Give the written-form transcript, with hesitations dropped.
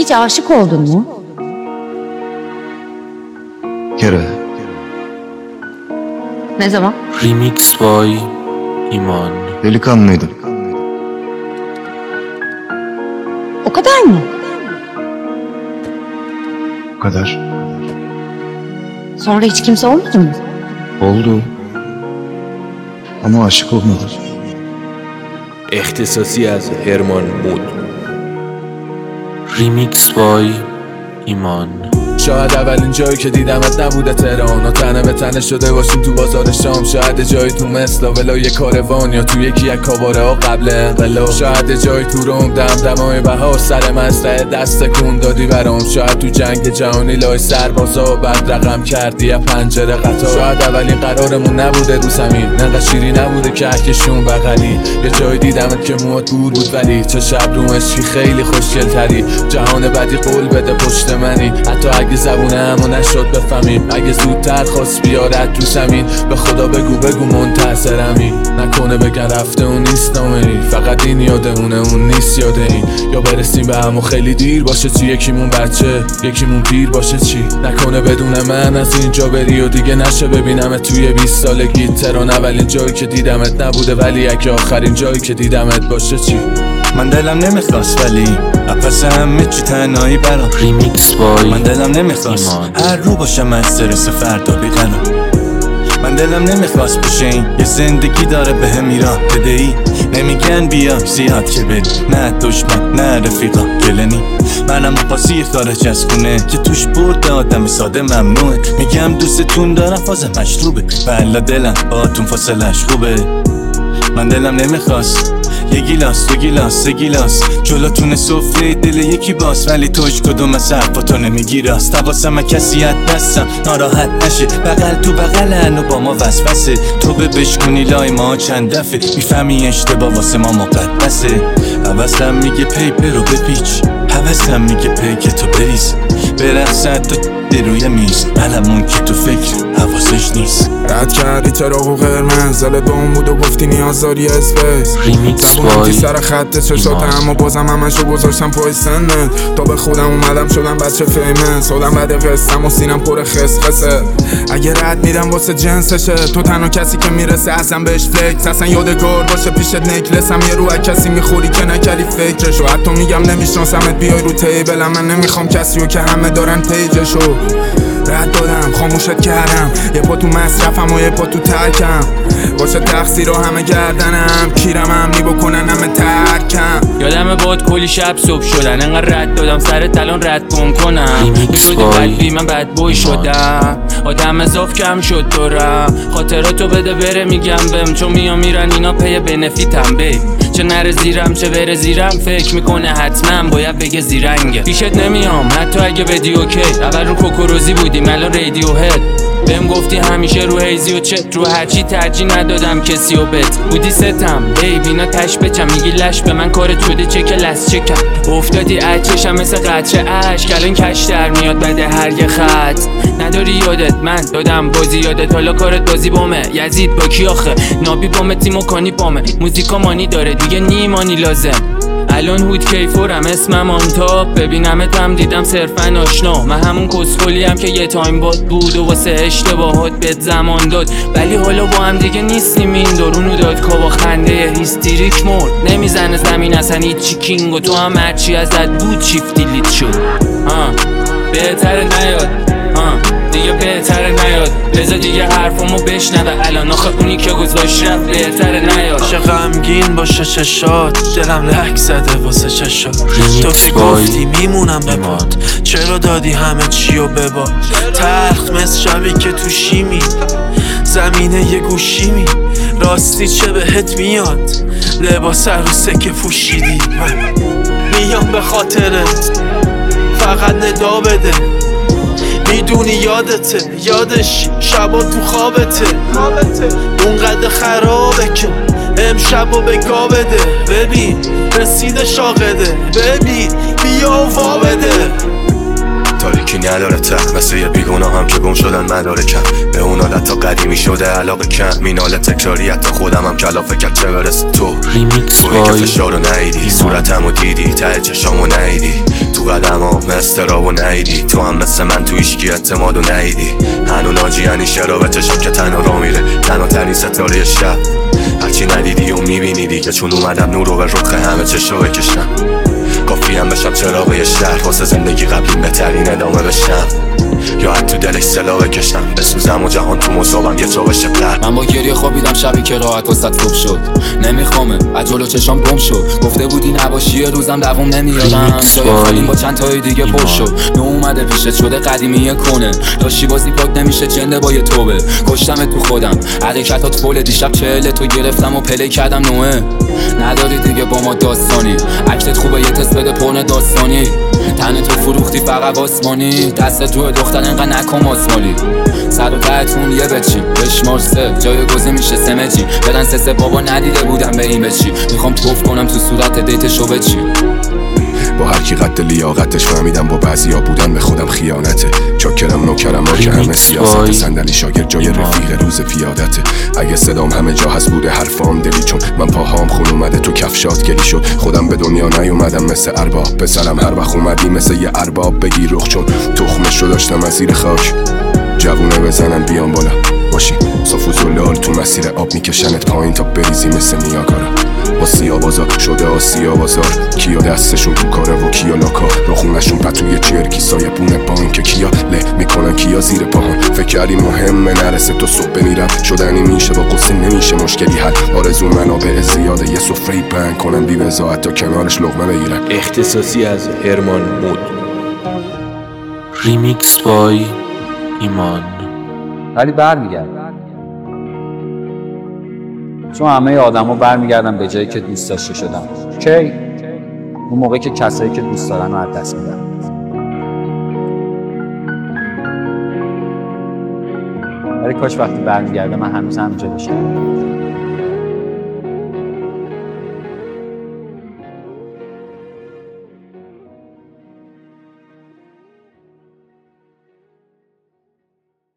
hiç aşık oldun mu? Kere. Ne zaman? Remix by İman. Delikanlıydım. O kadar mı? Bu kadar. Sonra hiç kimse olmadı mı? Oldu. Ama aşık olmadım. اختصاصی از هرمان بود. Remix by İman. شاید اولین جایی که دیدمت نبوده تهران و تنه به تنه شده باشیم تو بازار شام. شاید جایی تو مثلا ولای کاروان یا تو یکی از کاباره ها قبل انقلاب. شاید جایی تو روم دمدمای بها سر مسئله دست کون دادی برام. شاید تو جنگ جهانی لای سربازا بعد رقم کردی از پنجره قطار. شاید اولین قرارمون نبوده رو زمین، انقدر شیری نبوده کهکشون بغلی. یه جایی دیدمت که موات دور بود ولی چه شب رو مشکی خیلی خوشگل تری. جهان بدی قول بده پشت منی، حتی اگه زبونه همو نشد بفهمیم. اگه زودتر خواست بیارد تو زمین، به خدا بگو منتظرمی. نکنه بگن رفته اون نیست نامری، فقط این یادمونه اون نیست یاد این. یا برسیم به همو خیلی دیر باشه، چی یکیمون بچه یکیمون پیر باشه. چی نکنه بدون من از اینجا بری و دیگه نشه ببینمت توی 20 سالگی. تهران اولین جایی که دیدمت نبوده ولی اگه آخرین جایی که دیدمت باشه. چی من دلم نمیخواست ولی پس همه چی تنهایی برام. Remix by من دلم نمیخواست هر رو باشم استرس فردا بیقرار. من دلم نمیخواست بشه این یه زندگی داره به هم ایران بدهی. نمیگن بیا زیاد که بری، نه دشمن نه رفیقا گلنی. منم پاسی خارج از خونه که توش برد آدم ساده ممنوعه. میگم دوستتون دارم فاز مشروبه، بلا دلم باتون فاصلش خوبه. من دلم نمیخواست یه گیلاس جلوتون سفره دل یکی باز، ولی توش کدوم از حرفاتو نمیگی راست. حواسم کسی از دستم ناراحت نشه، بغل تو بغلن و با ما وسوسه. تو بشکنی لای ما چند دفعه میفهمی اشتباه واسه ما مقدسه. حواسم میگه پیپر رو بپیچ، حواسم میگه پیک تو بریز، برقصد تو روی میز. علمون که تو فکر حواسش نیست. رد کردی چراغ و قرمز، دل دوم بود و گفتی نیاز داری اسپیس. زبونم سر خط چشاته اما بازم همشو گذاشتم پای سنت. تا به خودم اومدم شدم بچه فیمس، آدم بد قسطم و سینم پر خسخسه. اگه رد میدم واسه جنسشه، تو تنها کسی که میرسه اصلا بهش فلکس. اصلا یادگار باشه پیشت نکلسم، یه رو از کسی میخوری که نکردی فکرشو. حتی میگم نمیشناسمت بیای رو تیبلم، من نمیخوام کسیو که همه دارن پیجشو. رد دادم خاموشت کردم، یه پا تو مصرفم و یه پا تو ترکم. باشه تقصیر رو همه گردنم، کیرم امنی بکنن همه ترکم. یادم باد کلی شب صبح شدن، انقدر رد دادم سرت الان رد کنم. میشدی بدبی من بدبوی شدم، آدم اضاف کم شد دورم. خاطراتو بده بره میگم بهم، چون میام میرن اینا پی بنفیتم. بی چه نره زیرم چه بره زیرم، فکر میکنه حتما باید بگه زیرنگه. پیشت نمیام حتی اگه بدی اوکی، اول رو کوکوروزی بودیم الان رادیو هد. بهم گفتی همیشه رو هیزی و چت، رو هرچی ترجیح ندادم کسی و بت. بودی ستم بیبینا تش بچم، میگی لش به من کارت شده چک لس چکم. افتادی اچشم مثل قطره عشق، الان کش در میاد بده هر یه خط. نداری یادت من دادم بازی یادت، حالا کارت بازی بامه. یزید با کی آخه نابی بامه تیمو کانی بامه. موزیکا مانی داره دیگه نیمانی لازم. الان هود کیفورم اسمم آنتاب، ببینمت هم دیدم صرفا آشنا. من همون کسخولیم که یه تایم بود و واسه اشتباهات بهت زمان داد، ولی حالا با هم دیگه نیستیم. این درونو داد کابا خنده هیستریک مرد، نمیزنه زمین اصلا هیچی کینگ. و تو هم هرچی ازت بود شیفتی لیت شد. بهتره نیاد دیگه، بهتره نیاد. بذار دیگه حرفمو بشنوه الان، آخه اونی که گذاشت رفت بهتره نیاد. چه غمگین باشه چشات، دلم لک زده واسه چشات. تو که گفتی میمونم بباد، چرا دادی همه چیو بباد. تلخ مثل شبی که تو شیمی، زمینه یه گوشیمی. راستی چه بهت میاد لباس عروسه که پوشیدی. من میام به خاطرت فقط ندا بده، میدونی یادته یادش شبا تو خوابته. اونقدر خرابه که امشب و بگا بده. ببین رسیده شاقده، ببین بیا وا بده. تاریکی نداره ته مثل یه بیگناه هم که گم شدن مدارکم. به اون حالت تا قدیمی شده علاقه کم، مینال تکراری حتی خودم هم کلافه کرد چه برسه تو. توی که فشارو نهیدی، صورتمو دیدی ته چشامو نهیدی. تو قدم مثل را و نیدی، تو هم مثل من تو ایشکی اعتماد و نیدی. هنو ناجی یعنی شرابه چشم که تنها را میره، تنها ترین ستاره شب. هرچی ندیدی و میبینی دیگه، چون اومدم نور رو به رخ همه چش رو بکشم. کافی هم بشم چراغ شهر، واسه زندگی قبلی بهترین ادامه بشم. یا حتی تو دلش سلا بکشم، بسوزم و جهان تو مصابم یه جا بشه قلب. من با گریه خوابیدم شبی که راحت واسط خوب شد. نمیخوامه از جلو چشام گم شد. گفته بودی نباشی یه روزم دووم نمیارم. جای خالیم با چند تای دیگه پر شد. نو اومده پیشت شده قدیمی کنه. داشتی بازی پاک نمیشه جنده با یه توبه. کشتم تو خودم حرکتات فول، دیشب 40 تو گرفتم و پلی کردم نوه. نداری دیگه با ما داستانی، اکتت خوبه یه تست بده پرن داستانی. تن تو فروختی فقط آسمانی، دست تو دختر اینقدر نکن ماسمالی. سر و تهتون یه بچی بشمار 3 جای گوزه میشه سمجی. بدن سه بابا ندیده بودم به این بچی. میخوام توف کنم تو صورت دیتشو بچی. با هر کی قد لیاقتش فهمیدم با بعضیا بودن به خودم خیانته. چاکرم نوکرم ما که همه سیاست، صندلی شاگرد جای رفیق روز پیادته. اگه صدام همه جا هست بوده حرفام دلی، چون من پاهام خون اومده تو کفشات گلی شد. خودم به دنیا نیومدم مثل ارباب، پسرم هر وقت اومدی مثل یه ارباب بگی رخ، چون تخمش رو داشتم از زیر خاک. جوونه بزنن بیان بالا باشی، صاف و زلال تو مسیر آب میکشنت پایین تا بریزی مثل نیاگارا. با سیابازا شده آسیا بازار، کیا دستشون تو کاره و کیا لاکا. رو خونشون پتوی چرکی سایه بونه بانک، کیا له میکنن کیا زیر پاهان. فکر کردی مهمه نرسه تو صبح بمیرم، شدنی میشه با قصه نمیشه مشکلی حل. آرزو منابع زیاده یه سفره بند کنم بی وضاحت تا کنارش لقمه بگیرم. اختصاصی از هرمان مود. ریمیکس بای ایمان. ولی برمیگرد، چون همه آدم ها برمیگردن به جایی که دوست داشته شدن. کی؟ اون موقع که کسایی که دوست دارن رو از دست میدن. ولی کاش وقتی برمیگرده من هنوز همینجا باشم.